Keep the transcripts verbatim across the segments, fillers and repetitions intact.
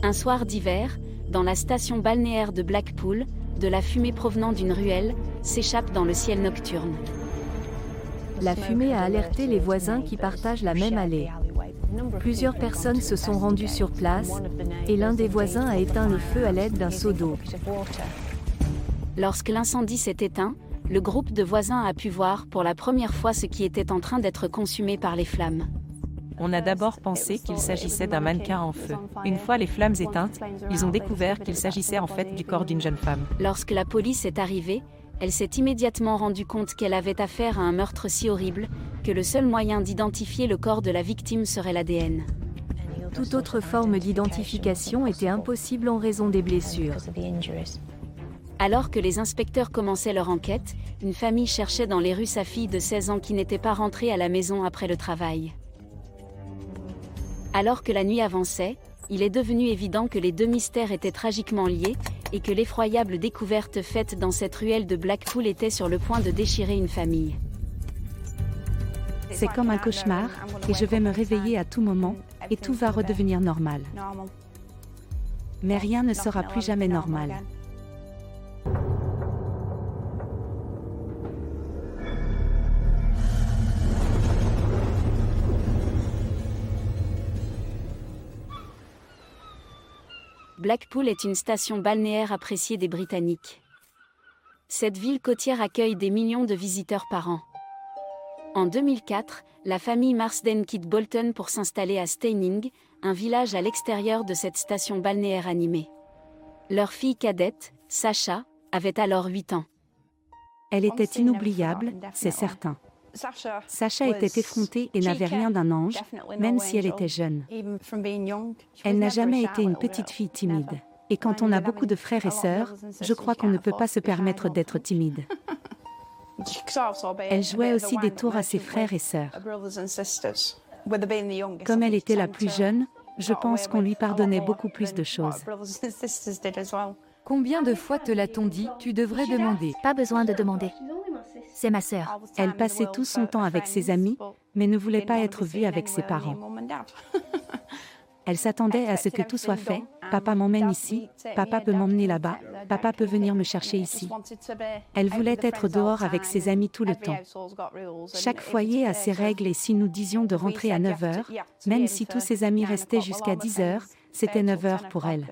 Un soir d'hiver, dans la station balnéaire de Blackpool, de la fumée provenant d'une ruelle s'échappe dans le ciel nocturne. La fumée a alerté les voisins qui partagent la même allée. Plusieurs personnes se sont rendues sur place, et l'un des voisins a éteint le feu à l'aide d'un seau d'eau. Lorsque l'incendie s'est éteint, le groupe de voisins a pu voir pour la première fois ce qui était en train d'être consumé par les flammes. On a d'abord pensé qu'il s'agissait d'un mannequin en feu. Une fois les flammes éteintes, ils ont découvert qu'il s'agissait en fait du corps d'une jeune femme. Lorsque la police est arrivée, elle s'est immédiatement rendue compte qu'elle avait affaire à un meurtre si horrible, que le seul moyen d'identifier le corps de la victime serait l'A D N. Toute autre forme d'identification était impossible en raison des blessures. Alors que les inspecteurs commençaient leur enquête, une famille cherchait dans les rues sa fille de seize ans qui n'était pas rentrée à la maison après le travail. Alors que la nuit avançait, il est devenu évident que les deux mystères étaient tragiquement liés, et que l'effroyable découverte faite dans cette ruelle de Blackpool était sur le point de déchirer une famille. C'est comme un cauchemar, et je vais me réveiller à tout moment, et tout va redevenir normal. Mais rien ne sera plus jamais normal. Blackpool est une station balnéaire appréciée des Britanniques. Cette ville côtière accueille des millions de visiteurs par an. En deux mille quatre, la famille Marsden quitte Bolton pour s'installer à Steyning, un village à l'extérieur de cette station balnéaire animée. Leur fille cadette, Sacha, avait alors huit ans. Elle était inoubliable, c'est certain. Sacha était effrontée et n'avait rien d'un ange, même si elle était jeune. Elle n'a jamais été une petite fille timide. Et quand on a beaucoup de frères et sœurs, je crois qu'on ne peut pas se permettre d'être timide. Elle jouait aussi des tours à ses frères et sœurs. Comme elle était la plus jeune, je pense qu'on lui pardonnait beaucoup plus de choses. Combien de fois te l'a-t-on dit, tu devrais demander? Pas besoin de demander. C'est ma sœur. Elle passait tout son temps avec ses amis, mais ne voulait pas être vue avec ses parents. Elle s'attendait à ce que tout soit fait. Papa m'emmène ici, papa peut m'emmener là-bas, papa peut venir me chercher ici. Elle voulait être dehors avec ses amis tout le temps. Chaque foyer a ses règles et si nous disions de rentrer à neuf heures, même si tous ses amis restaient jusqu'à dix heures, c'était neuf heures pour elle.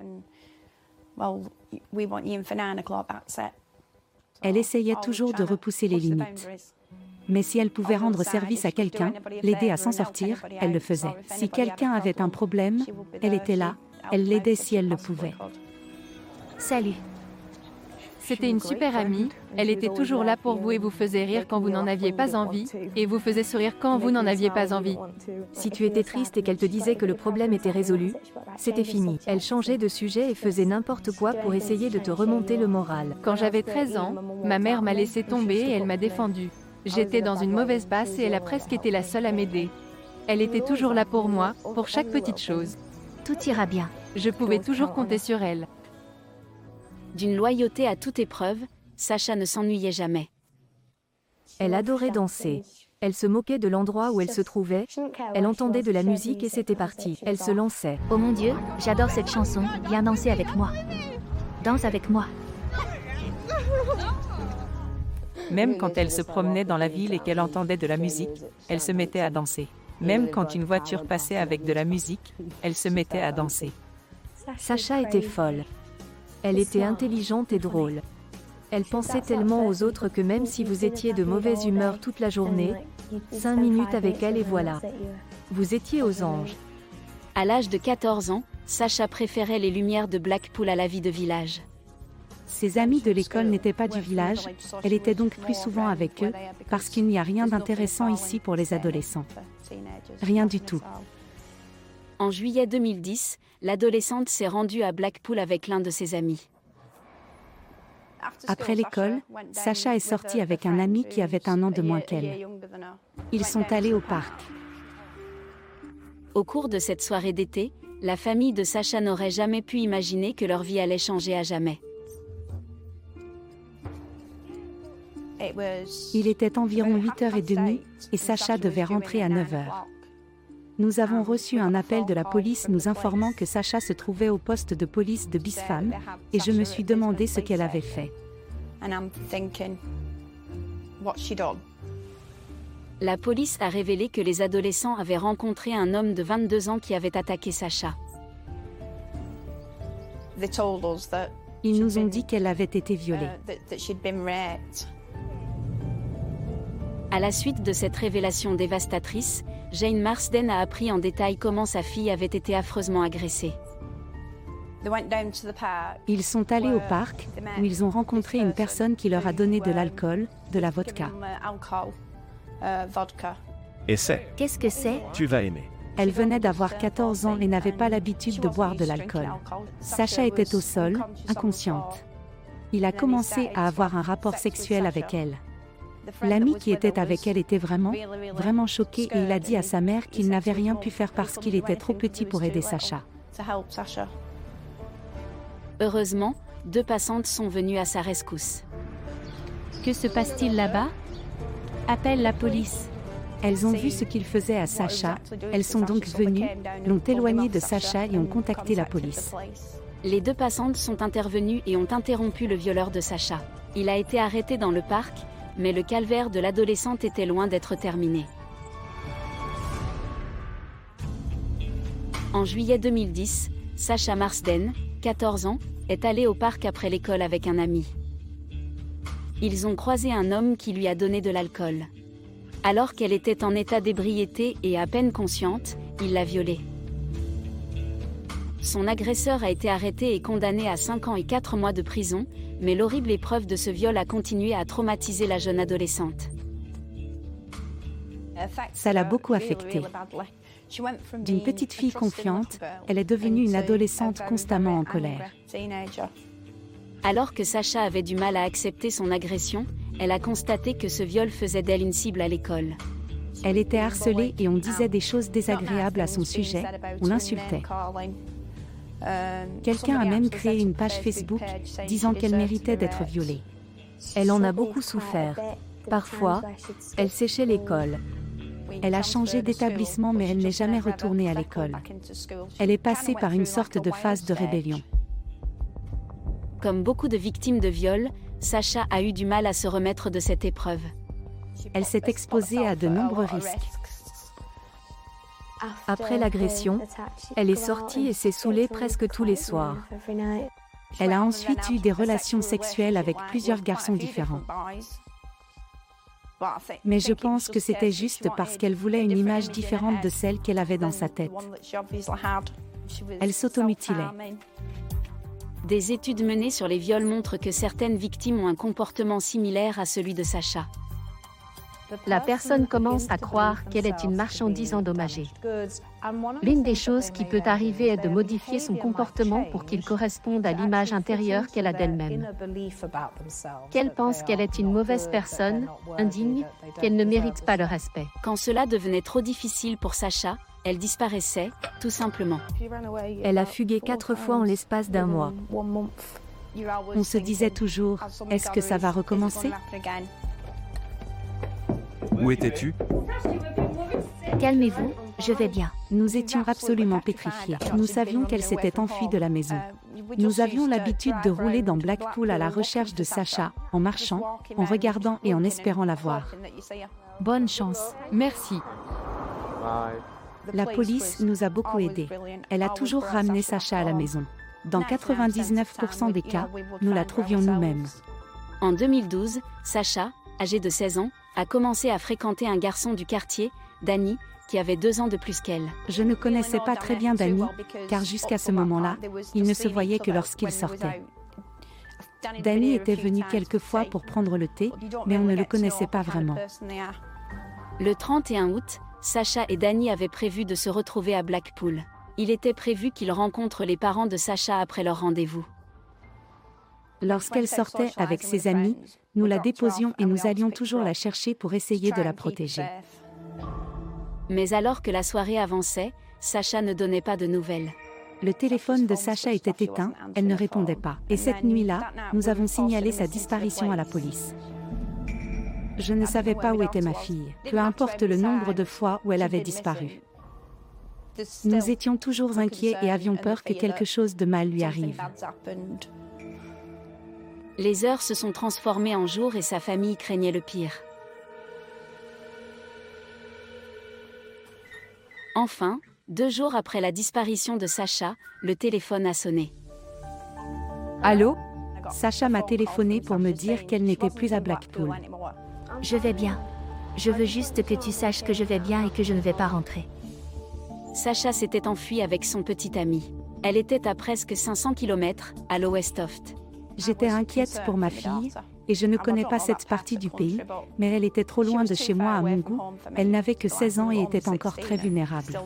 Elle essayait toujours de repousser les limites. Mais si elle pouvait rendre service à quelqu'un, l'aider à s'en sortir, elle le faisait. Si quelqu'un avait un problème, elle était là, elle l'aidait si elle le pouvait. Salut. C'était une super amie, elle était toujours là pour vous et vous faisait rire quand vous n'en aviez pas envie, et vous faisait sourire quand vous n'en aviez pas envie. Si tu étais triste et qu'elle te disait que le problème était résolu, c'était fini. Elle changeait de sujet et faisait n'importe quoi pour essayer de te remonter le moral. Quand j'avais treize ans, ma mère m'a laissé tomber et elle m'a défendue. J'étais dans une mauvaise passe et elle a presque été la seule à m'aider. Elle était toujours là pour moi, pour chaque petite chose. Tout ira bien. Je pouvais toujours compter sur elle. D'une loyauté à toute épreuve, Sacha ne s'ennuyait jamais. Elle adorait danser. Elle se moquait de l'endroit où elle se trouvait. Elle entendait de la musique et c'était parti. Elle se lançait. Oh mon Dieu, j'adore cette chanson. Viens danser avec moi. Danse avec moi. Même quand elle se promenait dans la ville et qu'elle entendait de la musique, elle se mettait à danser. Même quand une voiture passait avec de la musique, elle se mettait à danser. Sacha était folle. Elle était intelligente et drôle. Elle pensait tellement aux autres que même si vous étiez de mauvaise humeur toute la journée, cinq minutes avec elle et voilà. Vous étiez aux anges. À l'âge de quatorze ans, Sacha préférait les lumières de Blackpool à la vie de village. Ses amis de l'école n'étaient pas du village, elle était donc plus souvent avec eux, parce qu'il n'y a rien d'intéressant ici pour les adolescents. Rien du tout. En juillet deux mille dix, l'adolescente s'est rendue à Blackpool avec l'un de ses amis. Après l'école, Sacha est sortie avec un ami qui avait un an de moins qu'elle. Ils sont allés au parc. Au cours de cette soirée d'été, la famille de Sacha n'aurait jamais pu imaginer que leur vie allait changer à jamais. Il était environ huit heures trente et Sacha devait rentrer à neuf heures. Nous avons reçu un appel de la police nous informant que Sacha se trouvait au poste de police de Bispham, et je me suis demandé ce qu'elle avait fait. La police a révélé que les adolescents avaient rencontré un homme de vingt-deux ans qui avait attaqué Sacha. Ils nous ont dit qu'elle avait été violée. À la suite de cette révélation dévastatrice, Jane Marsden a appris en détail comment sa fille avait été affreusement agressée. Ils sont allés au parc, où ils ont rencontré une personne qui leur a donné de l'alcool, de la vodka. Et c'est, Qu'est-ce que c'est? tu vas aimer. Elle venait d'avoir quatorze ans et n'avait pas l'habitude de boire de l'alcool. Sacha était au sol, inconsciente. Il a commencé à avoir un rapport sexuel avec elle. L'ami qui était avec elle était vraiment, vraiment choqué et il a dit à sa mère qu'il n'avait rien pu faire parce qu'il était trop petit pour aider Sacha. Heureusement, deux passantes sont venues à sa rescousse. Que se passe-t-il là-bas? Appelle la police. Elles ont vu ce qu'il faisait à Sacha, elles sont donc venues, l'ont éloigné de Sacha et ont contacté la police. Les deux passantes sont intervenues et ont interrompu le violeur de Sacha. Il a été arrêté dans le parc, mais le calvaire de l'adolescente était loin d'être terminé. En juillet deux mille dix, Sacha Marsden, quatorze ans, est allé au parc après l'école avec un ami. Ils ont croisé un homme qui lui a donné de l'alcool. Alors qu'elle était en état d'ébriété et à peine consciente, il l'a violée. Son agresseur a été arrêté et condamné à cinq ans et quatre mois de prison, mais l'horrible épreuve de ce viol a continué à traumatiser la jeune adolescente. Ça l'a beaucoup affectée. D'une petite fille confiante, elle est devenue une adolescente constamment en colère. Alors que Sacha avait du mal à accepter son agression, elle a constaté que ce viol faisait d'elle une cible à l'école. Elle était harcelée et on disait des choses désagréables à son sujet, on l'insultait. Quelqu'un a même créé une page Facebook disant qu'elle méritait d'être violée. Elle en a beaucoup souffert. Parfois, elle séchait l'école. Elle a changé d'établissement mais elle n'est jamais retournée à l'école. Elle est passée par une sorte de phase de rébellion. Comme beaucoup de victimes de viol, Sacha a eu du mal à se remettre de cette épreuve. Elle s'est exposée à de nombreux risques. Après l'agression, elle est sortie et s'est saoulée presque tous les soirs. Elle a ensuite eu des relations sexuelles avec plusieurs garçons différents. Mais je pense que c'était juste parce qu'elle voulait une image différente de celle qu'elle avait dans sa tête. Elle s'automutilait. Des études menées sur les viols montrent que certaines victimes ont un comportement similaire à celui de Sacha. La personne commence à croire qu'elle est une marchandise endommagée. L'une des choses qui peut arriver est de modifier son comportement pour qu'il corresponde à l'image intérieure qu'elle a d'elle-même. Qu'elle pense qu'elle est une mauvaise personne, indigne, qu'elle ne mérite pas le respect. Quand cela devenait trop difficile pour Sacha, elle disparaissait, tout simplement. Elle a fugué quatre fois en l'espace d'un mois. On se disait toujours, est-ce que ça va recommencer ? Où étais-tu? Calmez-vous, je vais bien. Nous étions absolument pétrifiés. Nous savions qu'elle s'était enfuie de la maison. Nous avions l'habitude de rouler dans Blackpool à la recherche de Sacha, en marchant, en regardant et en espérant la voir. Bonne chance. Merci. La police nous a beaucoup aidés. Elle a toujours ramené Sacha à la maison. Dans quatre-vingt-dix-neuf pour cent des cas, nous la trouvions nous-mêmes. En deux mille douze, Sacha, âgé de seize ans, a commencé à fréquenter un garçon du quartier, Danny, qui avait deux ans de plus qu'elle. Je ne connaissais pas très bien Danny, car jusqu'à ce moment-là, il ne se voyait que lorsqu'il sortait. Danny était venu quelques fois pour prendre le thé, mais on ne le connaissait pas vraiment. Le trente et un août, Sacha et Danny avaient prévu de se retrouver à Blackpool. Il était prévu qu'ils rencontrent les parents de Sacha après leur rendez-vous. Lorsqu'elle sortait avec ses amis, nous la déposions et nous allions toujours la chercher pour essayer de la protéger. Mais alors que la soirée avançait, Sacha ne donnait pas de nouvelles. Le téléphone de Sacha était éteint, elle ne répondait pas. Et cette nuit-là, nous avons signalé sa disparition à la police. Je ne savais pas où était ma fille, peu importe le nombre de fois où elle avait disparu. Nous étions toujours inquiets et avions peur que quelque chose de mal lui arrive. Les heures se sont transformées en jours et sa famille craignait le pire. Enfin, deux jours après la disparition de Sacha, le téléphone a sonné. Allô? Sacha m'a téléphoné pour me dire qu'elle n'était plus à Blackpool. Je vais bien. Je veux juste que tu saches que je vais bien et que je ne vais pas rentrer. Sacha s'était enfuie avec son petit ami. Elle était à presque cinq cents kilomètres, à Lowestoft. J'étais inquiète pour ma fille, et je ne connais pas cette partie du pays, mais elle était trop loin de chez moi à mon goût. Elle n'avait que seize ans et était encore très vulnérable.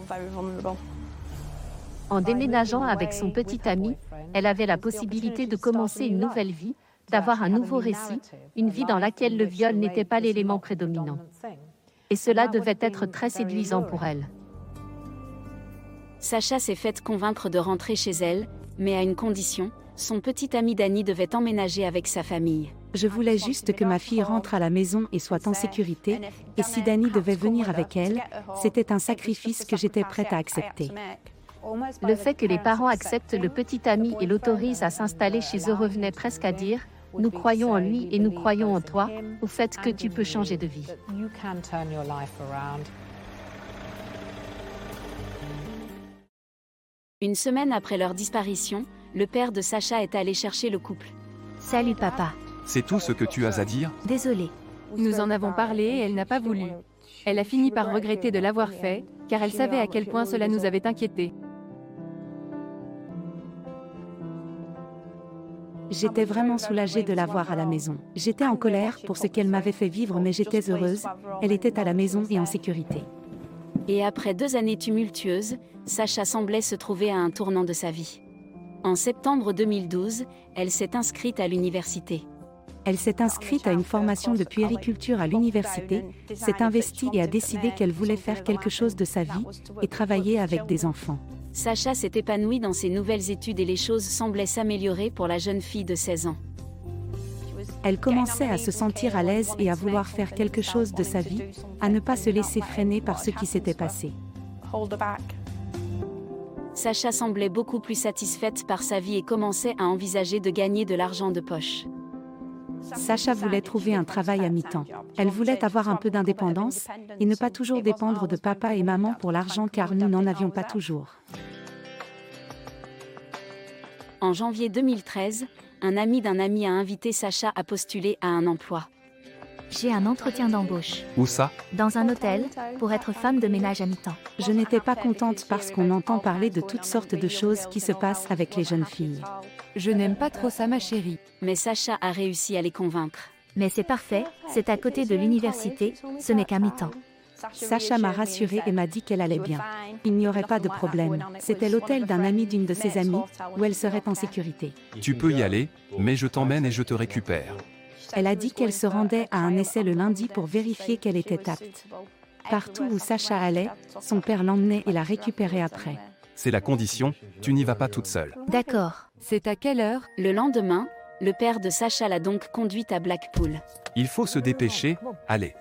En déménageant avec son petit ami, elle avait la possibilité de commencer une nouvelle vie, d'avoir un nouveau récit, une vie dans laquelle le viol n'était pas l'élément prédominant. Et cela devait être très séduisant pour elle. Sacha s'est faite convaincre de rentrer chez elle, mais à une condition, son petit ami Danny devait emménager avec sa famille. Je voulais juste que ma fille rentre à la maison et soit en sécurité, et si Danny devait venir avec elle, c'était un sacrifice que j'étais prête à accepter. Le fait que les parents acceptent le petit ami et l'autorisent à s'installer chez eux revenait presque à dire « Nous croyons en lui et nous croyons en toi, au fait que tu peux changer de vie ». Une semaine après leur disparition, le père de Sacha est allé chercher le couple. Salut papa. C'est tout ce que tu as à dire? Désolée. Nous en avons parlé et elle n'a pas voulu. Elle a fini par regretter de l'avoir fait, car elle savait à quel point cela nous avait inquiétés. J'étais vraiment soulagée de la voir à la maison. J'étais en colère pour ce qu'elle m'avait fait vivre, mais j'étais heureuse. Elle était à la maison et en sécurité. Et après deux années tumultueuses, Sacha semblait se trouver à un tournant de sa vie. En septembre deux mille douze, elle s'est inscrite à l'université. Elle s'est inscrite à une formation de puériculture à l'université, s'est investie et a décidé qu'elle voulait faire quelque chose de sa vie et travailler avec des enfants. Sacha s'est épanouie dans ses nouvelles études et les choses semblaient s'améliorer pour la jeune fille de seize ans. Elle commençait à se sentir à l'aise et à vouloir faire quelque chose de sa vie, à ne pas se laisser freiner par ce qui s'était passé. Sacha semblait beaucoup plus satisfaite par sa vie et commençait à envisager de gagner de l'argent de poche. Sacha voulait trouver un travail à mi-temps. Elle voulait avoir un peu d'indépendance et ne pas toujours dépendre de papa et maman pour l'argent car nous n'en avions pas toujours. En janvier deux mille treize, un ami d'un ami a invité Sacha à postuler à un emploi. J'ai un entretien d'embauche. Où ça? Dans un hôtel, pour être femme de ménage à mi-temps. Je n'étais pas contente parce qu'on entend parler de toutes sortes de choses qui se passent avec les jeunes filles. Je n'aime pas trop ça, ma chérie. Mais Sacha a réussi à les convaincre. Mais c'est parfait, c'est à côté de l'université, ce n'est qu'à mi-temps. Sacha m'a rassurée et m'a dit qu'elle allait bien. Il n'y aurait pas de problème. C'était l'hôtel d'un ami d'une de ses amies, où elle serait en sécurité. Tu peux y aller, mais je t'emmène et je te récupère. Elle a dit qu'elle se rendait à un essai le lundi pour vérifier qu'elle était apte. Partout où Sacha allait, son père l'emmenait et la récupérait après. C'est la condition, tu n'y vas pas toute seule. D'accord. C'est à quelle heure? Le lendemain, le père de Sacha l'a donc conduite à Blackpool. Il faut se dépêcher, allez.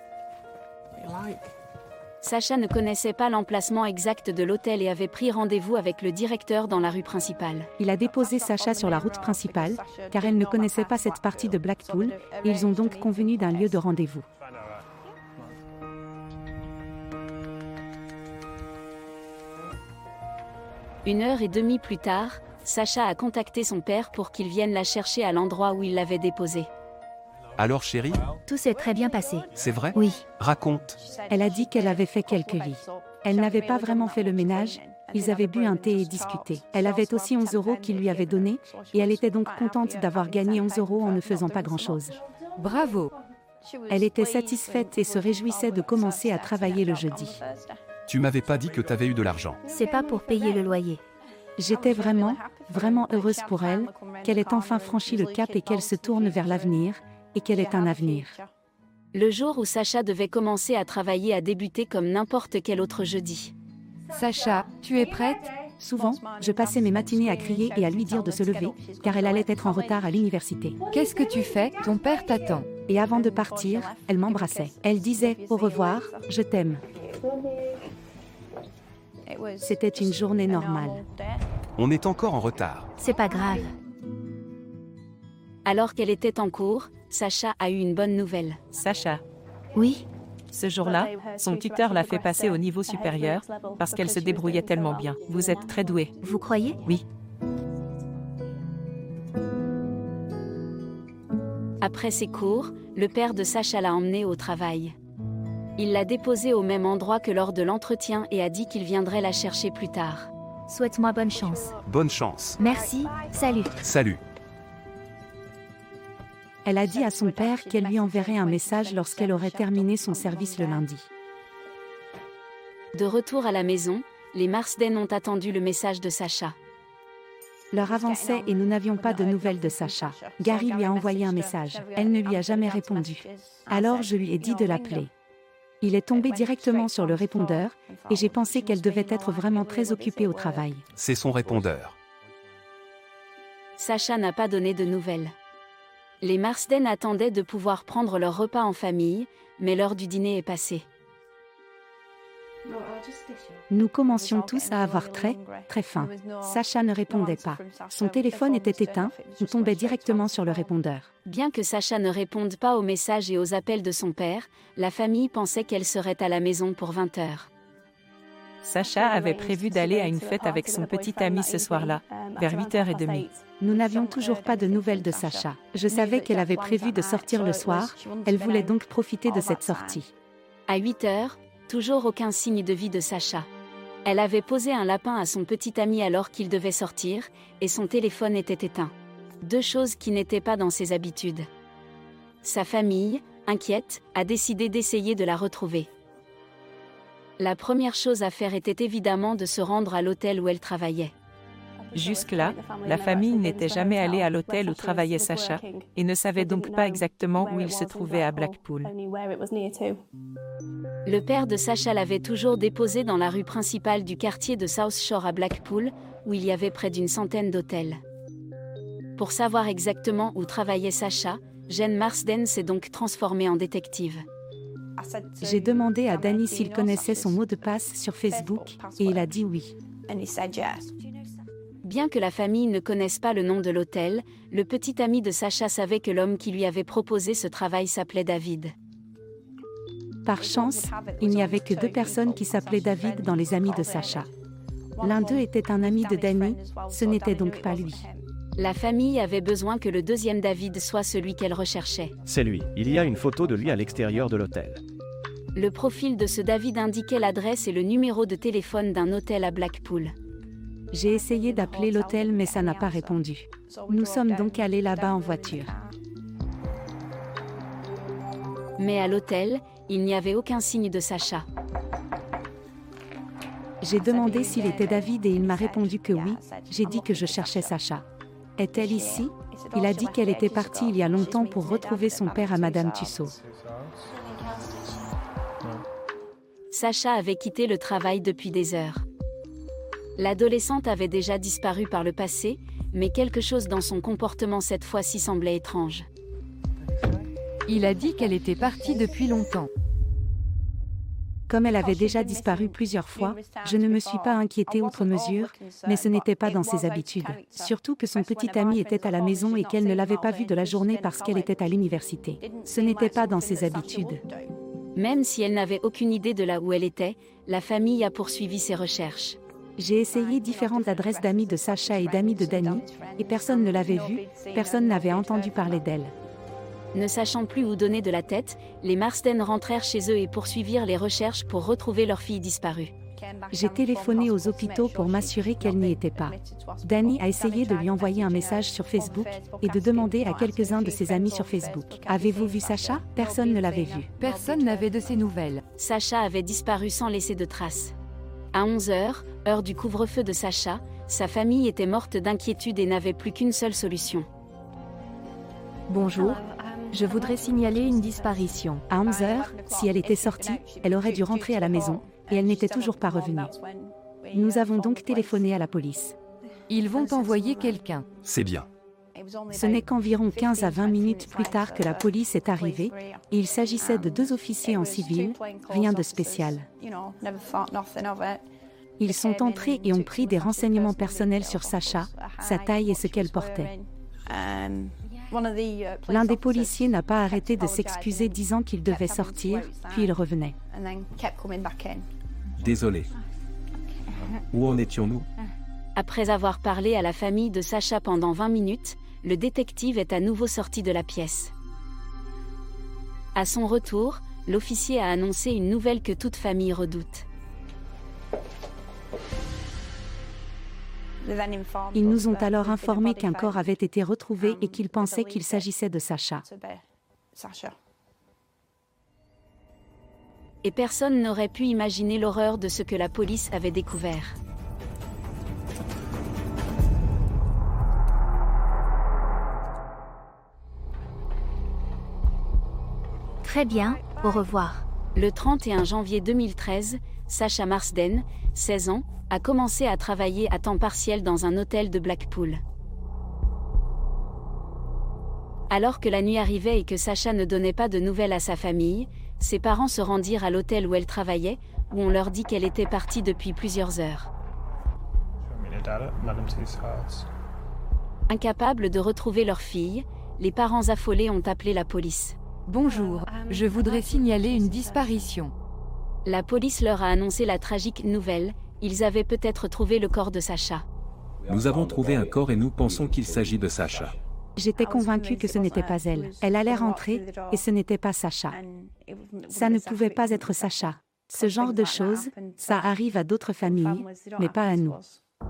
Sacha ne connaissait pas l'emplacement exact de l'hôtel et avait pris rendez-vous avec le directeur dans la rue principale. Il a déposé Sacha sur la route principale, car elle ne connaissait pas cette partie de Blackpool, et ils ont donc convenu d'un lieu de rendez-vous. Une heure et demie plus tard, Sacha a contacté son père pour qu'il vienne la chercher à l'endroit où il l'avait déposée. Alors chérie, Tout s'est très bien passé. c'est vrai? Oui. Raconte. Elle a dit qu'elle avait fait quelques lits. Elle n'avait pas vraiment fait le ménage, ils avaient bu un thé et discuté. Elle avait aussi onze euros qu'il lui avait donnés, et elle était donc contente d'avoir gagné onze euros en ne faisant pas grand-chose. Bravo. Elle était satisfaite et se réjouissait de commencer à travailler le jeudi. Tu m'avais pas dit que t'avais eu de l'argent. C'est pas pour payer le loyer. J'étais vraiment, vraiment heureuse pour elle, qu'elle ait enfin franchi le cap et qu'elle se tourne vers l'avenir, et qu'elle ait un avenir. Le jour où Sacha devait commencer à travailler a débuté comme n'importe quel autre jeudi. Sacha, tu es prête? Souvent, je passais mes matinées à crier et à lui dire de se lever, car elle allait être en retard à l'université. Qu'est-ce que tu fais? Ton père t'attend. Et avant de partir, elle m'embrassait. Elle disait « Au revoir, je t'aime ». C'était une journée normale. On est encore en retard. C'est pas grave. Alors qu'elle était en cours, Sacha a eu une bonne nouvelle. Sacha, Oui, ce jour-là, son tuteur l'a fait passer au niveau supérieur parce qu'elle se débrouillait tellement bien. Vous êtes très doué. vous croyez? Oui. Après ses cours, le père de Sacha l'a emmenée au travail. Il l'a déposée au même endroit que lors de l'entretien et a dit qu'il viendrait la chercher plus tard. Souhaite-moi bonne chance. Bonne chance. Merci, salut. Salut. Elle a dit à son père qu'elle lui enverrait un message lorsqu'elle aurait terminé son service le lundi. De retour à la maison, les Marsden ont attendu le message de Sacha. L'heure avançait et nous n'avions pas de nouvelles de Sacha. Gary lui a envoyé un message. Elle ne lui a jamais répondu. Alors je lui ai dit de l'appeler. Il est tombé directement sur le répondeur, et j'ai pensé qu'elle devait être vraiment très occupée au travail. C'est son répondeur. Sacha n'a pas donné de nouvelles. Les Marsden attendaient de pouvoir prendre leur repas en famille, mais l'heure du dîner est passée. Nous commencions tous à avoir très, très faim. Sacha ne répondait pas. Son téléphone était éteint, on tombait directement sur le répondeur. Bien que Sacha ne réponde pas aux messages et aux appels de son père, la famille pensait qu'elle serait à la maison pour vingt heures. Sacha avait prévu d'aller à une fête avec son petit ami ce soir-là, vers huit heures trente. Nous n'avions toujours pas de nouvelles de Sacha. Je savais qu'elle avait prévu de sortir le soir, elle voulait donc profiter de cette sortie. À huit heures, toujours aucun signe de vie de Sacha. Elle avait posé un lapin à son petit ami alors qu'il devait sortir, et son téléphone était éteint. Deux choses qui n'étaient pas dans ses habitudes. Sa famille, inquiète, a décidé d'essayer de la retrouver. La première chose à faire était évidemment de se rendre à l'hôtel où elle travaillait. Jusque-là, la famille n'était jamais allée à l'hôtel où travaillait Sacha, et ne savait donc pas exactement où il se trouvait à Blackpool. Le père de Sacha l'avait toujours déposée dans la rue principale du quartier de South Shore à Blackpool, où il y avait près d'une centaine d'hôtels. Pour savoir exactement où travaillait Sacha, Jane Marsden s'est donc transformée en détective. J'ai demandé à Danny s'il connaissait son mot de passe sur Facebook, et il a dit oui. Bien que la famille ne connaisse pas le nom de l'hôtel, le petit ami de Sacha savait que l'homme qui lui avait proposé ce travail s'appelait David. Par chance, il n'y avait que deux personnes qui s'appelaient David dans les amis de Sacha. L'un d'eux était un ami de Danny, ce n'était donc pas lui. La famille avait besoin que le deuxième David soit celui qu'elle recherchait. C'est lui. Il y a une photo de lui à l'extérieur de l'hôtel. Le profil de ce David indiquait l'adresse et le numéro de téléphone d'un hôtel à Blackpool. J'ai essayé d'appeler l'hôtel mais ça n'a pas répondu. Nous sommes donc allés là-bas en voiture. Mais à l'hôtel, il n'y avait aucun signe de Sacha. J'ai demandé s'il était David et il m'a répondu que oui. J'ai dit que je cherchais Sacha. Est-elle ici? Il a dit qu'elle était partie il y a longtemps pour retrouver son père à Madame Tussaud. Sacha avait quitté le travail depuis des heures. L'adolescente avait déjà disparu par le passé, mais quelque chose dans son comportement cette fois-ci semblait étrange. Il a dit qu'elle était partie depuis longtemps. Comme elle avait déjà disparu plusieurs fois, je ne me suis pas inquiétée outre mesure, mais ce n'était pas dans ses habitudes. Surtout que son petit ami était à la maison et qu'elle ne l'avait pas vu de la journée parce qu'elle était à l'université. Ce n'était pas dans ses habitudes. Même si elle n'avait aucune idée de là où elle était, la famille a poursuivi ses recherches. J'ai essayé différentes adresses d'amis de Sacha et d'amis de Danny, et personne ne l'avait vue, personne n'avait entendu parler d'elle. Ne sachant plus où donner de la tête, les Marsden rentrèrent chez eux et poursuivirent les recherches pour retrouver leur fille disparue. J'ai téléphoné aux hôpitaux pour m'assurer qu'elle n'y était pas. Danny a essayé de lui envoyer un message sur Facebook et de demander à quelques-uns de ses amis sur Facebook. « Avez-vous vu Sacha ?» Personne ne l'avait vue. Personne n'avait de ses nouvelles. Sacha avait disparu sans laisser de traces. À onze heures, heure du couvre-feu de Sacha, sa famille était morte d'inquiétude et n'avait plus qu'une seule solution. Bonjour, je voudrais signaler une disparition. À onze heures, si elle était sortie, elle aurait dû rentrer à la maison, et elle n'était toujours pas revenue. Nous avons donc téléphoné à la police. Ils vont envoyer quelqu'un. C'est bien. Ce n'est qu'environ quinze à vingt minutes plus tard que la police est arrivée, et il s'agissait de deux officiers en civil, rien de spécial. Ils sont entrés et ont pris des renseignements personnels sur Sacha, sa taille et ce qu'elle portait. L'un des policiers n'a pas arrêté de s'excuser disant qu'il devait sortir, puis il revenait. Désolé. Où en étions-nous? Après avoir parlé à la famille de Sacha pendant vingt minutes, le détective est à nouveau sorti de la pièce. À son retour, l'officier a annoncé une nouvelle que toute famille redoute. Ils nous ont alors informé qu'un corps avait été retrouvé et qu'ils pensaient qu'il s'agissait de Sacha. Et personne n'aurait pu imaginer l'horreur de ce que la police avait découvert. Très bien, au revoir. Le trente et un janvier deux mille treize, Sacha Marsden, seize ans, a commencé à travailler à temps partiel dans un hôtel de Blackpool. Alors que la nuit arrivait et que Sacha ne donnait pas de nouvelles à sa famille, ses parents se rendirent à l'hôtel où elle travaillait, où on leur dit qu'elle était partie depuis plusieurs heures. Incapables de retrouver leur fille, les parents affolés ont appelé la police. Bonjour, je voudrais signaler une disparition. La police leur a annoncé la tragique nouvelle, ils avaient peut-être trouvé le corps de Sacha. Nous avons trouvé un corps et nous pensons qu'il s'agit de Sacha. J'étais convaincue que ce n'était pas elle. Elle allait rentrer, et ce n'était pas Sacha. Ça ne pouvait pas être Sacha. Ce genre de choses, ça arrive à d'autres familles, mais pas à nous.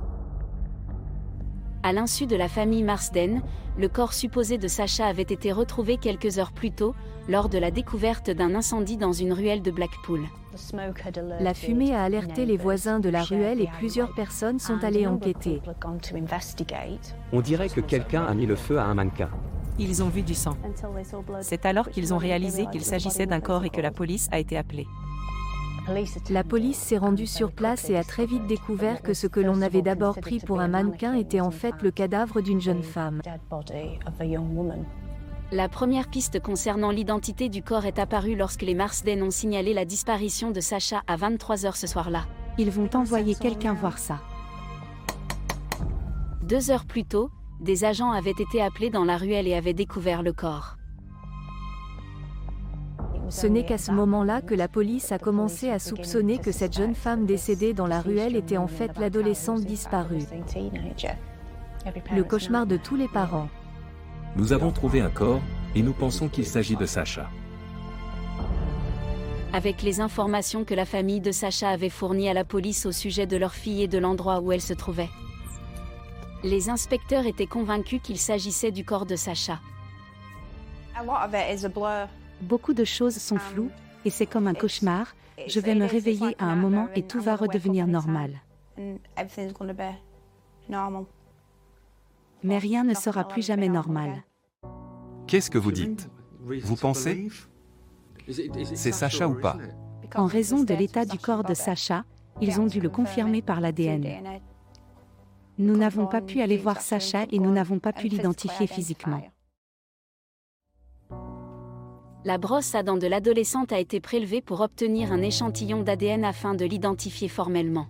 À l'insu de la famille Marsden, le corps supposé de Sacha avait été retrouvé quelques heures plus tôt, lors de la découverte d'un incendie dans une ruelle de Blackpool. La fumée a alerté les voisins de la ruelle et plusieurs personnes sont allées enquêter. On dirait que quelqu'un a mis le feu à un mannequin. Ils ont vu du sang. C'est alors qu'ils ont réalisé qu'il s'agissait d'un corps et que la police a été appelée. La police s'est rendue sur place et a très vite découvert que ce que l'on avait d'abord pris pour un mannequin était en fait le cadavre d'une jeune femme. La première piste concernant l'identité du corps est apparue lorsque les Marsden ont signalé la disparition de Sacha à vingt-trois heures ce soir-là. Ils vont envoyer quelqu'un voir ça. Deux heures plus tôt, des agents avaient été appelés dans la ruelle et avaient découvert le corps. Ce n'est qu'à ce moment-là que la police a commencé à soupçonner que cette jeune femme décédée dans la ruelle était en fait l'adolescente disparue. Le cauchemar de tous les parents. Nous avons trouvé un corps, et nous pensons qu'il s'agit de Sacha. Avec les informations que la famille de Sacha avait fournies à la police au sujet de leur fille et de l'endroit où elle se trouvait, les inspecteurs étaient convaincus qu'il s'agissait du corps de Sacha. Beaucoup de choses sont floues, et c'est comme un cauchemar, je vais me réveiller à un moment et tout va redevenir normal. Mais rien ne sera plus jamais normal. Qu'est-ce que vous dites? Vous pensez? C'est Sacha ou pas? En raison de l'état du corps de Sacha, ils ont dû le confirmer par l'A D N. Nous n'avons pas pu aller voir Sacha et nous n'avons pas pu l'identifier physiquement. La brosse à dents de l'adolescente a été prélevée pour obtenir un échantillon d'A D N afin de l'identifier formellement.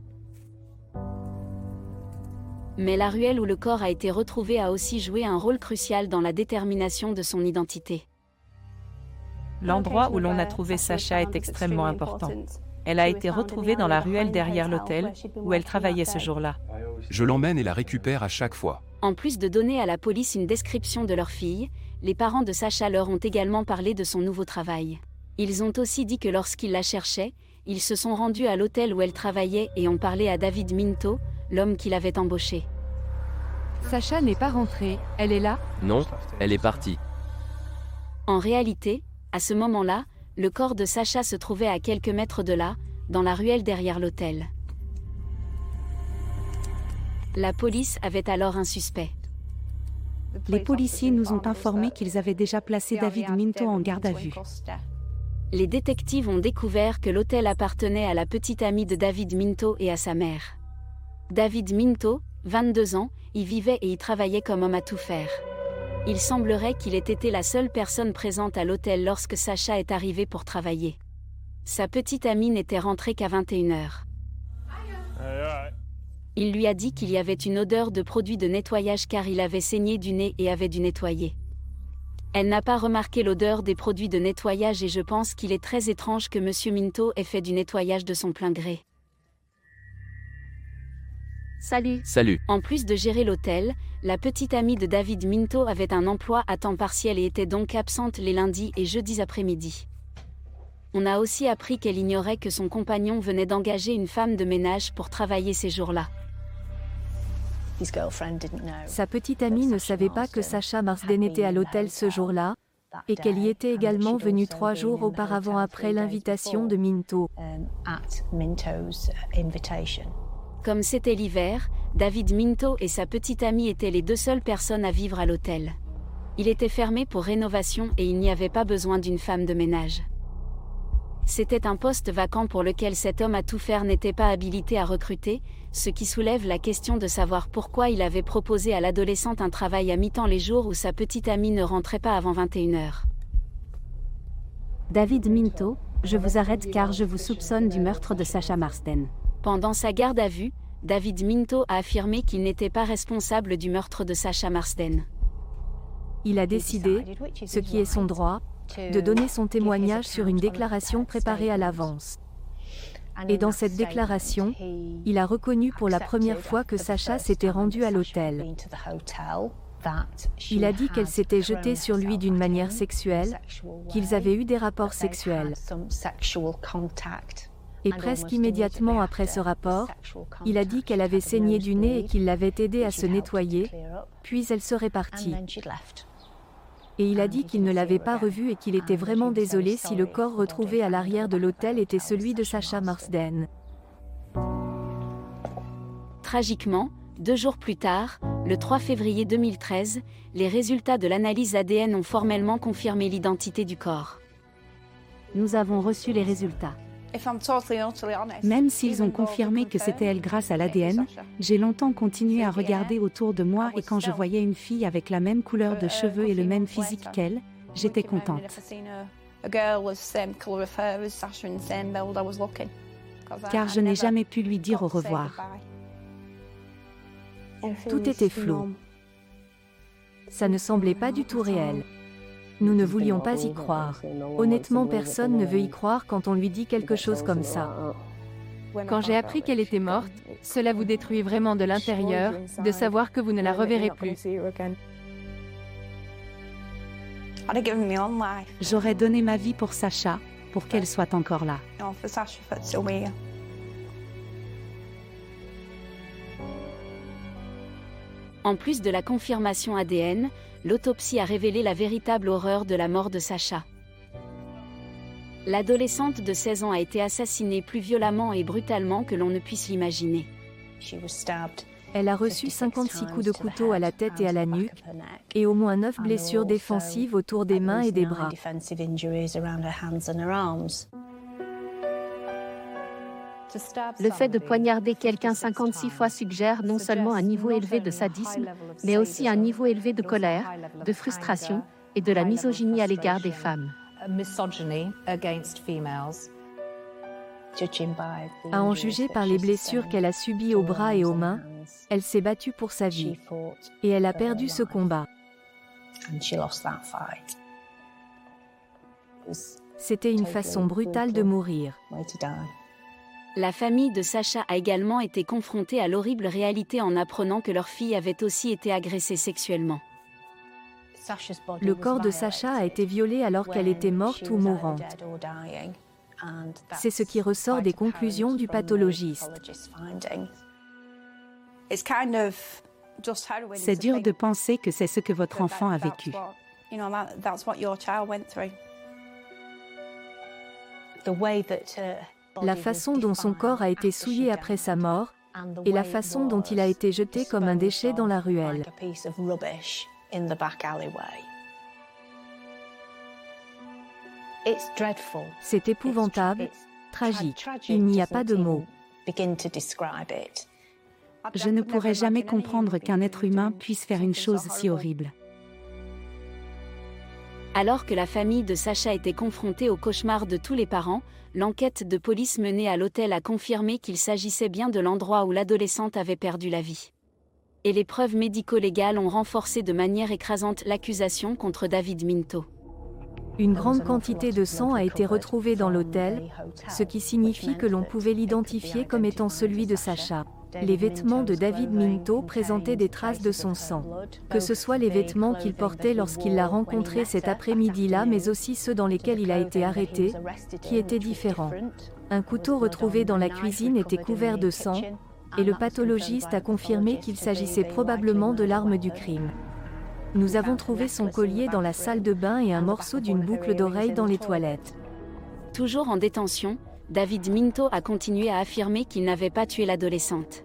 Mais la ruelle où le corps a été retrouvé a aussi joué un rôle crucial dans la détermination de son identité. L'endroit où l'on a trouvé Sacha est extrêmement important. Elle a été retrouvée dans la ruelle derrière l'hôtel, où elle travaillait ce jour-là. Je l'emmène et la récupère à chaque fois. En plus de donner à la police une description de leur fille, les parents de Sacha leur ont également parlé de son nouveau travail. Ils ont aussi dit que lorsqu'ils la cherchaient, ils se sont rendus à l'hôtel où elle travaillait et ont parlé à David Minto, l'homme qui l'avait embauchée. Sacha n'est pas rentrée, elle est là? Non, elle est partie. En réalité, à ce moment-là, le corps de Sacha se trouvait à quelques mètres de là, dans la ruelle derrière l'hôtel. La police avait alors un suspect. Les policiers nous ont informé qu'ils avaient déjà placé David Minto en garde à vue. Les détectives ont découvert que l'hôtel appartenait à la petite amie de David Minto et à sa mère. David Minto, vingt-deux ans, y vivait et y travaillait comme homme à tout faire. Il semblerait qu'il ait été la seule personne présente à l'hôtel lorsque Sacha est arrivé pour travailler. Sa petite amie n'était rentrée qu'à vingt et une heures. Il lui a dit qu'il y avait une odeur de produit de nettoyage car il avait saigné du nez et avait dû nettoyer. Elle n'a pas remarqué l'odeur des produits de nettoyage et je pense qu'il est très étrange que Monsieur Minto ait fait du nettoyage de son plein gré. Salut. Salut. En plus de gérer l'hôtel, la petite amie de David Minto avait un emploi à temps partiel et était donc absente les lundis et jeudis après-midi. On a aussi appris qu'elle ignorait que son compagnon venait d'engager une femme de ménage pour travailler ces jours-là. Sa petite amie ne savait pas que Sasha Marsden était à l'hôtel ce jour-là, et qu'elle y était également venue trois jours auparavant après l'invitation de Minto. Comme c'était l'hiver, David Minto et sa petite amie étaient les deux seules personnes à vivre à l'hôtel. Il était fermé pour rénovation et il n'y avait pas besoin d'une femme de ménage. C'était un poste vacant pour lequel cet homme à tout faire n'était pas habilité à recruter, ce qui soulève la question de savoir pourquoi il avait proposé à l'adolescente un travail à mi-temps les jours où sa petite amie ne rentrait pas avant vingt et une heures. David Minto, je vous arrête car je vous soupçonne du meurtre de Sasha Marsden. Pendant sa garde à vue, David Minto a affirmé qu'il n'était pas responsable du meurtre de Sasha Marsden. Il a décidé, ce qui est son droit, de donner son témoignage sur une déclaration préparée à l'avance. Et dans cette déclaration, il a reconnu pour la première fois que Sasha s'était rendue à l'hôtel. Il a dit qu'elle s'était jetée sur lui d'une manière sexuelle, qu'ils avaient eu des rapports sexuels. Et presque immédiatement après ce rapport, il a dit qu'elle avait saigné du nez et qu'il l'avait aidée à se nettoyer, puis elle serait partie. Et il a dit qu'il ne l'avait pas revue et qu'il était vraiment désolé si le corps retrouvé à l'arrière de l'hôtel était celui de Sasha Marsden. Tragiquement, deux jours plus tard, le trois février deux mille treize, les résultats de l'analyse A D N ont formellement confirmé l'identité du corps. Nous avons reçu les résultats. Même s'ils ont confirmé que c'était elle grâce à l'A D N, j'ai longtemps continué à regarder autour de moi et quand je voyais une fille avec la même couleur de cheveux et le même physique qu'elle, j'étais contente. Car je n'ai jamais pu lui dire au revoir. Tout était flou. Ça ne semblait pas du tout réel. Nous ne voulions pas y croire. Honnêtement, personne ne veut y croire quand on lui dit quelque chose comme ça. Quand j'ai appris qu'elle était morte, cela vous détruit vraiment de l'intérieur, de savoir que vous ne la reverrez plus. J'aurais donné ma vie pour Sasha, pour qu'elle soit encore là. En plus de la confirmation A D N, l'autopsie a révélé la véritable horreur de la mort de Sasha. L'adolescente de seize ans a été assassinée plus violemment et brutalement que l'on ne puisse l'imaginer. Elle a reçu cinquante-six coups de couteau à la tête et à la nuque, et au moins neuf blessures défensives autour des mains et des bras. Le fait de poignarder quelqu'un cinquante-six fois suggère non seulement un niveau élevé de sadisme, mais aussi un niveau élevé de colère, de frustration et de la misogynie à l'égard des femmes. À en juger par les blessures qu'elle a subies aux bras et aux mains, elle s'est battue pour sa vie. Et elle a perdu ce combat. C'était une façon brutale de mourir. La famille de Sasha a également été confrontée à l'horrible réalité en apprenant que leur fille avait aussi été agressée sexuellement. Le corps de Sasha a été violé alors qu'elle était morte ou mourante. C'est ce qui ressort des conclusions du pathologiste. C'est dur de penser que c'est ce que votre enfant a vécu. La façon dont son corps a été souillé après sa mort, et la façon dont il a été jeté comme un déchet dans la ruelle. C'est épouvantable, tragique. Il n'y a pas de mots. Je ne pourrais jamais comprendre qu'un être humain puisse faire une chose si horrible. Alors que la famille de Sacha était confrontée au cauchemar de tous les parents, l'enquête de police menée à l'hôtel a confirmé qu'il s'agissait bien de l'endroit où l'adolescente avait perdu la vie. Et les preuves médico-légales ont renforcé de manière écrasante l'accusation contre David Minto. Une grande quantité de sang a été retrouvée dans l'hôtel, ce qui signifie que l'on pouvait l'identifier comme étant celui de Sacha. Les vêtements de David Minto présentaient des traces de son sang, que ce soit les vêtements qu'il portait lorsqu'il l'a rencontré cet après-midi-là, mais aussi ceux dans lesquels il a été arrêté, qui étaient différents. Un couteau retrouvé dans la cuisine était couvert de sang, et le pathologiste a confirmé qu'il s'agissait probablement de l'arme du crime. Nous avons trouvé son collier dans la salle de bain et un morceau d'une boucle d'oreille dans les toilettes. Toujours en détention, David Minto a continué à affirmer qu'il n'avait pas tué l'adolescente.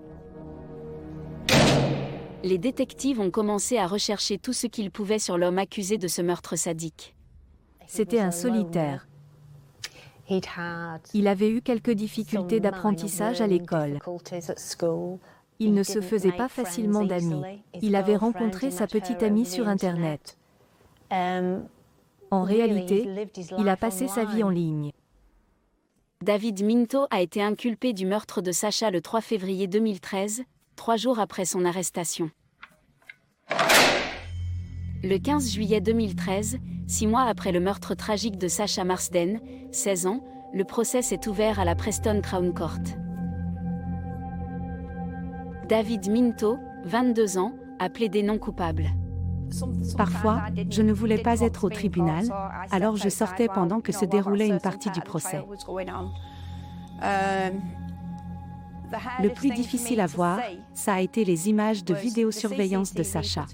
Les détectives ont commencé à rechercher tout ce qu'ils pouvaient sur l'homme accusé de ce meurtre sadique. C'était un solitaire. Il avait eu quelques difficultés d'apprentissage à l'école. Il ne se faisait pas facilement d'amis. Il avait rencontré sa petite amie sur Internet. En réalité, il a passé sa vie en ligne. David Minto a été inculpé du meurtre de Sacha le trois février deux mille treize, trois jours après son arrestation. Le quinze juillet deux mille treize, six mois après le meurtre tragique de Sacha Marsden, seize ans, le procès s'est ouvert à la Preston Crown Court. David Minto, vingt-deux ans, a plaidé non coupable. Parfois, je ne voulais pas être au tribunal, alors je sortais pendant que se déroulait une partie du procès. Le plus difficile à voir, ça a été les images de vidéosurveillance de Sacha.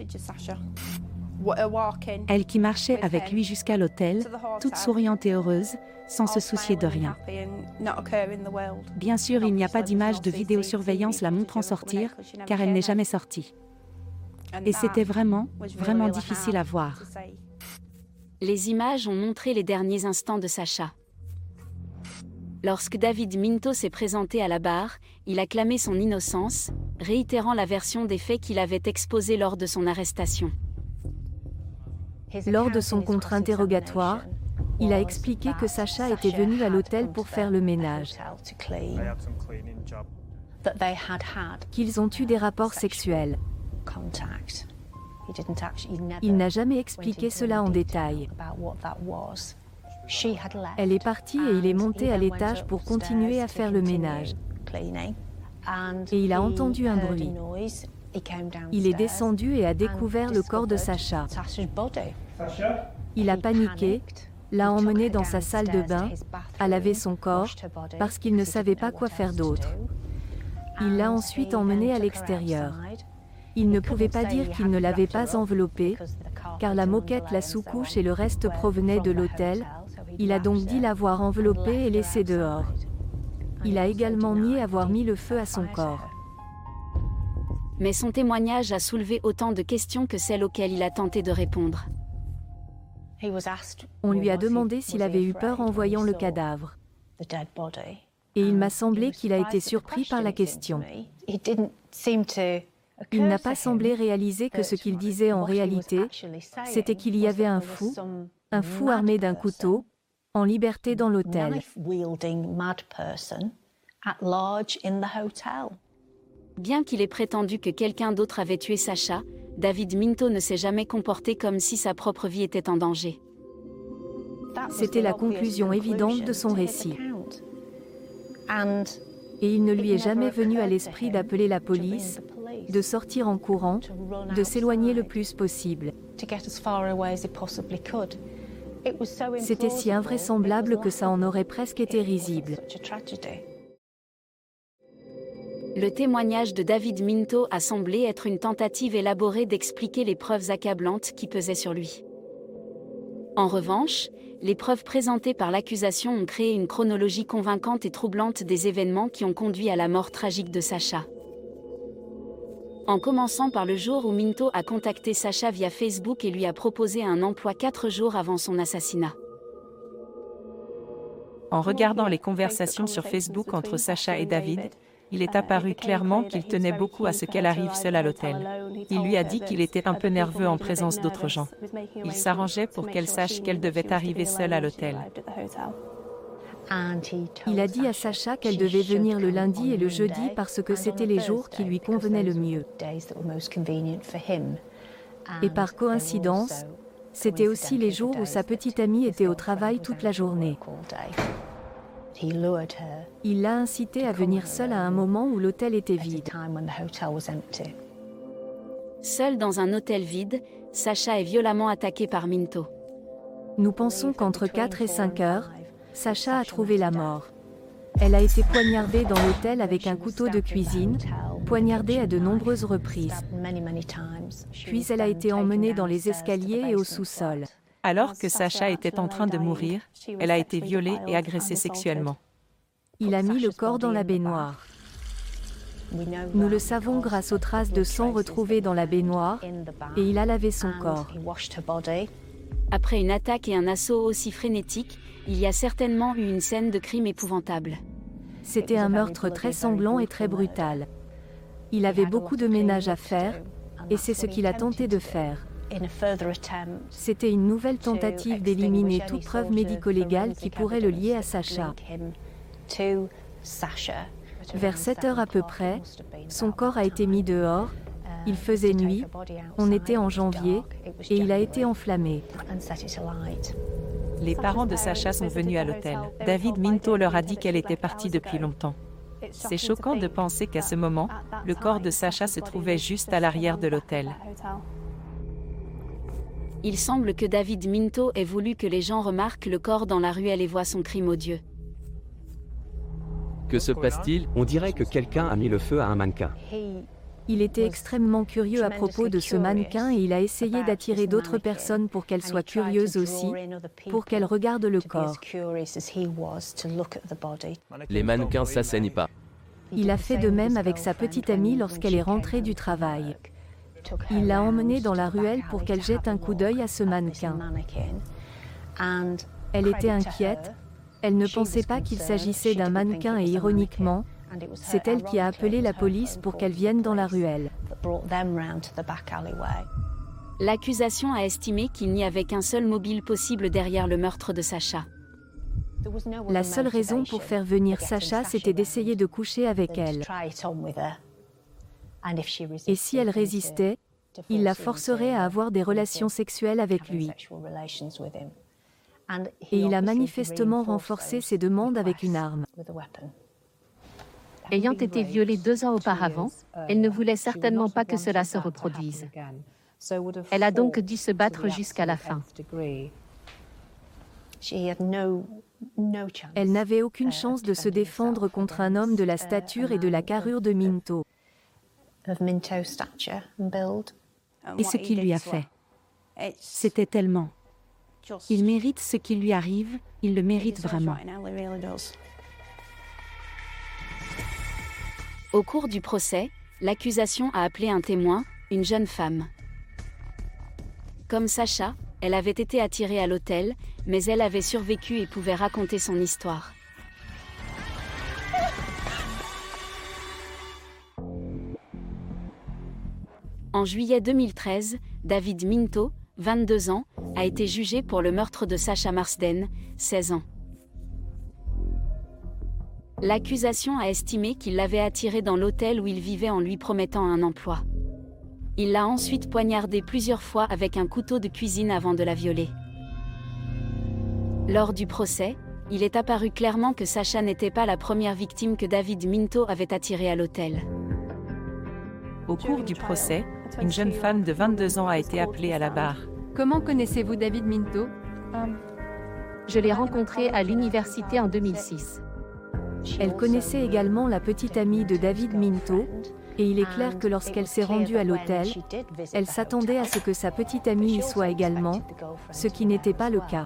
Elle qui marchait avec lui jusqu'à l'hôtel, toute souriante et heureuse, sans se soucier de rien. Bien sûr, il n'y a pas d'image de vidéosurveillance la montrant sortir, car elle n'est jamais sortie. Et c'était vraiment, vraiment difficile à voir. Les images ont montré les derniers instants de Sacha. Lorsque David Minto s'est présenté à la barre, il a clamé son innocence, réitérant la version des faits qu'il avait exposée lors de son arrestation. Lors de son contre-interrogatoire, il a expliqué que Sacha était venu à l'hôtel pour faire le ménage, qu'ils ont eu des rapports sexuels. Il n'a jamais expliqué cela en détail. Elle est partie et il est monté à l'étage pour continuer à faire le ménage. Et il a entendu un bruit. Il est descendu et a découvert le corps de Sacha. Il a paniqué, l'a emmené dans sa salle de bain, a lavé son corps, parce qu'il ne savait pas quoi faire d'autre. Il l'a ensuite emmené à l'extérieur. Il ne pouvait pas dire qu'il ne l'avait pas enveloppé, car la moquette, la sous-couche et le reste provenaient de l'hôtel. Il a donc dit l'avoir enveloppé et laissé dehors. Il a également nié avoir mis le feu à son corps. Mais son témoignage a soulevé autant de questions que celles auxquelles il a tenté de répondre. On lui a demandé s'il avait eu peur en voyant le cadavre. Et il m'a semblé qu'il a été surpris par la question. Il n'a pas semblé réaliser que ce qu'il disait en réalité, c'était qu'il y avait un fou, un fou armé d'un couteau, en liberté dans l'hôtel. Bien qu'il ait prétendu que quelqu'un d'autre avait tué Sacha, David Minto ne s'est jamais comporté comme si sa propre vie était en danger. C'était la conclusion évidente de son récit. Et il ne lui est jamais venu à l'esprit d'appeler la police, de sortir en courant, de s'éloigner le plus possible. C'était si invraisemblable que ça en aurait presque été risible. Le témoignage de David Minto a semblé être une tentative élaborée d'expliquer les preuves accablantes qui pesaient sur lui. En revanche, les preuves présentées par l'accusation ont créé une chronologie convaincante et troublante des événements qui ont conduit à la mort tragique de Sacha. En commençant par le jour où Minto a contacté Sacha via Facebook et lui a proposé un emploi quatre jours avant son assassinat. En regardant les conversations sur Facebook entre Sacha et David, Il est apparu clairement qu'il tenait beaucoup à ce qu'elle arrive seule à l'hôtel. Il lui a dit qu'il était un peu nerveux en présence d'autres gens. Il s'arrangeait pour qu'elle sache qu'elle devait arriver seule à l'hôtel. Il a dit à Sacha qu'elle devait venir le lundi et le jeudi parce que c'était les jours qui lui convenaient le mieux. Et par coïncidence, c'était aussi les jours où sa petite amie était au travail toute la journée. Il l'a incitée à venir seule à un moment où l'hôtel était vide. Seule dans un hôtel vide, Sacha est violemment attaquée par Minto. Nous pensons qu'entre quatre et cinq heures, Sacha a trouvé la mort. Elle a été poignardée dans l'hôtel avec un couteau de cuisine, poignardée à de nombreuses reprises. Puis elle a été emmenée dans les escaliers et au sous-sol. Alors que Sacha était en train de mourir, elle a été violée et agressée sexuellement. Il a mis le corps dans la baignoire. Nous le savons grâce aux traces de sang retrouvées dans la baignoire, et il a lavé son corps. Après une attaque et un assaut aussi frénétiques, il y a certainement eu une scène de crime épouvantable. C'était un meurtre très sanglant et très brutal. Il avait beaucoup de ménage à faire, et c'est ce qu'il a tenté de faire. C'était une nouvelle tentative d'éliminer toute preuve médico-légale qui pourrait le lier à Sacha. Vers sept heures à peu près, son corps a été mis dehors, il faisait nuit, on était en janvier, et il a été enflammé. Les parents de Sacha sont venus à l'hôtel. David Minto leur a dit qu'elle était partie depuis longtemps. C'est choquant de penser qu'à ce moment, le corps de Sacha se trouvait juste à l'arrière de l'hôtel. Il semble que David Minto ait voulu que les gens remarquent le corps dans la ruelle et voient son crime odieux. Que se passe-t-il? On dirait que quelqu'un a mis le feu à un mannequin. Il était extrêmement curieux à propos de ce mannequin et il a essayé d'attirer d'autres personnes pour qu'elles soient curieuses aussi, pour qu'elles regardent le corps. Les mannequins s'asseignent pas. Il a fait de même avec sa petite amie lorsqu'elle est rentrée du travail. Il l'a emmenée dans la ruelle pour qu'elle jette un coup d'œil à ce mannequin. Elle était inquiète, elle ne pensait pas qu'il s'agissait d'un mannequin et ironiquement, c'est elle qui a appelé la police pour qu'elle vienne dans la ruelle. L'accusation a estimé qu'il n'y avait qu'un seul mobile possible derrière le meurtre de Sacha. La seule raison pour faire venir Sacha, c'était d'essayer de coucher avec elle. Et si elle résistait, il la forcerait à avoir des relations sexuelles avec lui. Et il a manifestement renforcé ses demandes avec une arme. Ayant été violée deux ans auparavant, elle ne voulait certainement pas que cela se reproduise. Elle a donc dû se battre jusqu'à la fin. Elle n'avait aucune chance de se défendre contre un homme de la stature et de la carrure de Minto. Et ce qu'il lui a fait, c'était tellement. Il mérite ce qui lui arrive, il le mérite vraiment. Au cours du procès, l'accusation a appelé un témoin, une jeune femme. Comme Sacha, elle avait été attirée à l'hôtel, mais elle avait survécu et pouvait raconter son histoire. En juillet deux mille treize, David Minto, vingt-deux ans, a été jugé pour le meurtre de Sacha Marsden, seize ans. L'accusation a estimé qu'il l'avait attiré dans l'hôtel où il vivait en lui promettant un emploi. Il l'a ensuite poignardée plusieurs fois avec un couteau de cuisine avant de la violer. Lors du procès, il est apparu clairement que Sacha n'était pas la première victime que David Minto avait attirée à l'hôtel. Au cours du procès, une jeune femme de vingt-deux ans a été appelée à la barre. Comment connaissez-vous David Minto? Je l'ai rencontré à l'université en deux mille six. Elle connaissait également la petite amie de David Minto, et il est clair que lorsqu'elle s'est rendue à l'hôtel, elle s'attendait à ce que sa petite amie y soit également, ce qui n'était pas le cas.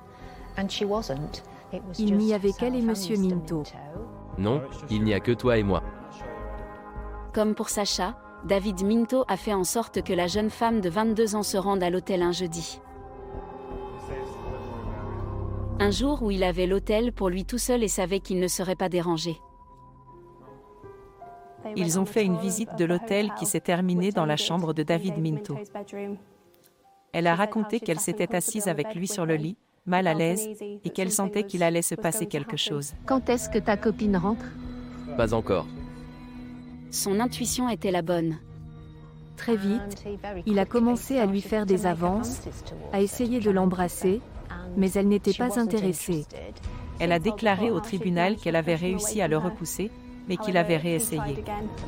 Il n'y avait qu'elle et Monsieur Minto. Non, il n'y a que toi et moi. Comme pour Sacha, David Minto a fait en sorte que la jeune femme de vingt-deux ans se rende à l'hôtel un jeudi. Un jour où il avait l'hôtel pour lui tout seul et savait qu'il ne serait pas dérangé. Ils ont fait une visite de l'hôtel qui s'est terminée dans la chambre de David Minto. Elle a raconté qu'elle s'était assise avec lui sur le lit, mal à l'aise, et qu'elle sentait qu'il allait se passer quelque chose. Quand est-ce que ta copine rentre? Pas encore. Son intuition était la bonne. Très vite, il a commencé à lui faire des avances, à essayer de l'embrasser, mais elle n'était pas intéressée. Elle a déclaré au tribunal qu'elle avait réussi à le repousser, mais qu'il avait réessayé.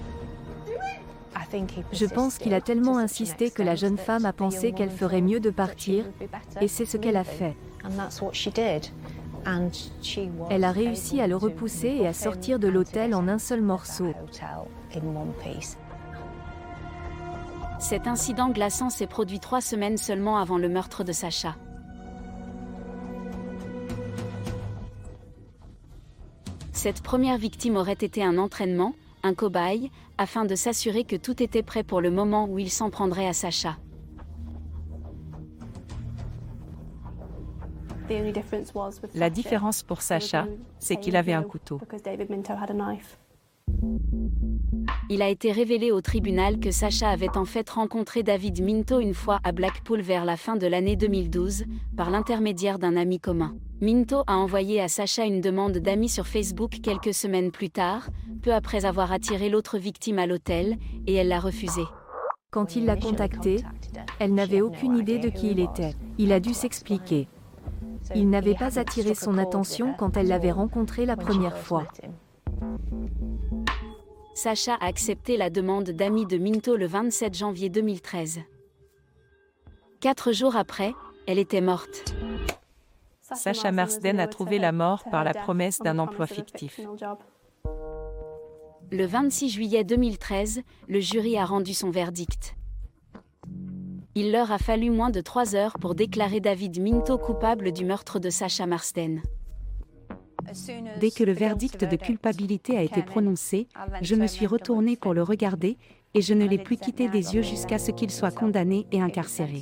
Je pense qu'il a tellement insisté que la jeune femme a pensé qu'elle ferait mieux de partir, et c'est ce qu'elle a fait. Elle a réussi à le repousser et à sortir de l'hôtel en un seul morceau. Cet incident glaçant s'est produit trois semaines seulement avant le meurtre de Sasha. Cette première victime aurait été un entraînement, un cobaye, afin de s'assurer que tout était prêt pour le moment où il s'en prendrait à Sasha. La différence pour Sasha, c'est qu'il avait un couteau. Il a été révélé au tribunal que Sasha avait en fait rencontré David Minto une fois à Blackpool vers la fin de l'année deux mille douze, par l'intermédiaire d'un ami commun. Minto a envoyé à Sasha une demande d'amis sur Facebook quelques semaines plus tard, peu après avoir attiré l'autre victime à l'hôtel, et elle l'a refusé. Quand il l'a contactée, elle n'avait aucune idée de qui il était. Il a dû s'expliquer. Il n'avait pas attiré son attention quand elle l'avait rencontré la première fois. Sasha a accepté la demande d'amis de Minto le vingt-sept janvier deux mille treize. Quatre jours après, elle était morte. Sasha Marsden a trouvé la mort par la promesse d'un emploi fictif. Le vingt-six juillet deux mille treize, le jury a rendu son verdict. Il leur a fallu moins de trois heures pour déclarer David Minto coupable du meurtre de Sasha Marsden. Dès que le verdict de culpabilité a été prononcé, je me suis retournée pour le regarder, et je ne l'ai plus quitté des yeux jusqu'à ce qu'il soit condamné et incarcéré.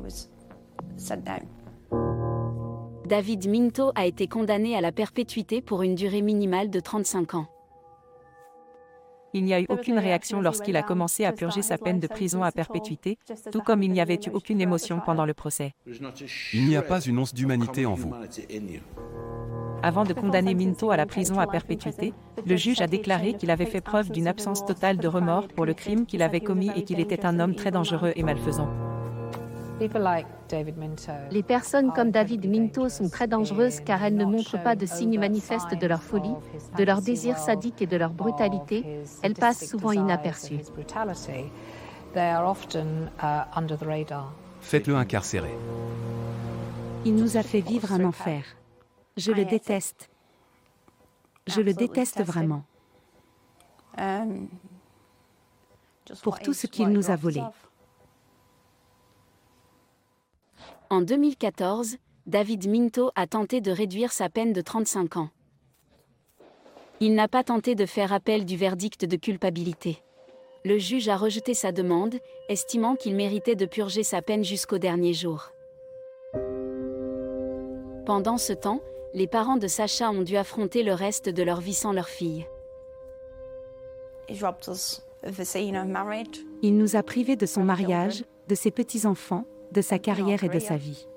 David Minto a été condamné à la perpétuité pour une durée minimale de trente-cinq ans. Il n'y a eu aucune réaction lorsqu'il a commencé à purger sa peine de prison à perpétuité, tout comme il n'y avait eu aucune émotion pendant le procès. Il n'y a pas une once d'humanité en vous. Avant de condamner Minto à la prison à perpétuité, le juge a déclaré qu'il avait fait preuve d'une absence totale de remords pour le crime qu'il avait commis et qu'il était un homme très dangereux et malfaisant. Les personnes comme David Minto sont très dangereuses car elles ne montrent pas de signes manifestes de leur folie, de leur désir sadique et de leur brutalité. Elles passent souvent inaperçues. Faites-le incarcérer. Il nous a fait vivre un enfer. Je le déteste. Je le déteste vraiment. Pour tout ce qu'il nous a volé. En deux mille quatorze, David Minto a tenté de réduire sa peine de trente-cinq ans. Il n'a pas tenté de faire appel du verdict de culpabilité. Le juge a rejeté sa demande, estimant qu'il méritait de purger sa peine jusqu'au dernier jour. Pendant ce temps, les parents de Sasha ont dû affronter le reste de leur vie sans leur fille. Il nous a privés de son mariage, de ses petits-enfants, de sa carrière et de sa vie.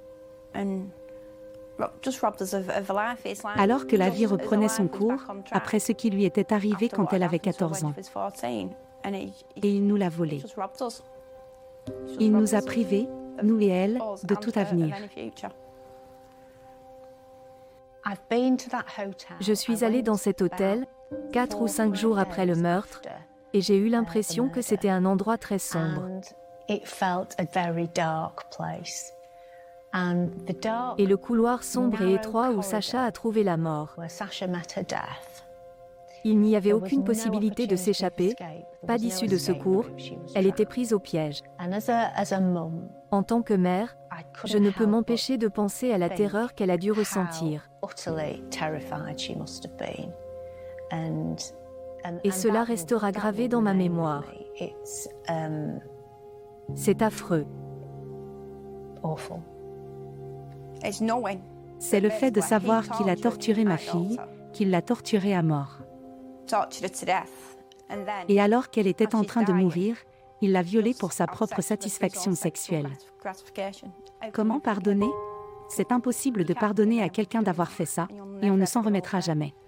Alors que la vie reprenait son cours, après ce qui lui était arrivé quand elle avait quatorze ans. Et il nous l'a volée. Il nous a privés, nous et elle, de tout avenir. Je suis allée dans cet hôtel, quatre ou cinq jours après le meurtre, et j'ai eu l'impression que c'était un endroit très sombre. Et le couloir sombre et étroit où Sasha a trouvé la mort. Il n'y avait aucune possibilité de s'échapper, pas d'issue de secours, elle était prise au piège. En tant que mère, je ne peux m'empêcher de penser à la terreur qu'elle a dû ressentir. Et cela restera gravé dans ma mémoire. C'est affreux. C'est le fait de savoir qu'il a torturé ma fille, qu'il l'a torturée à mort. Et alors qu'elle était en train de mourir, il l'a violée pour sa propre satisfaction sexuelle. Comment pardonner ? C'est impossible de pardonner à quelqu'un d'avoir fait ça, et on ne s'en remettra jamais.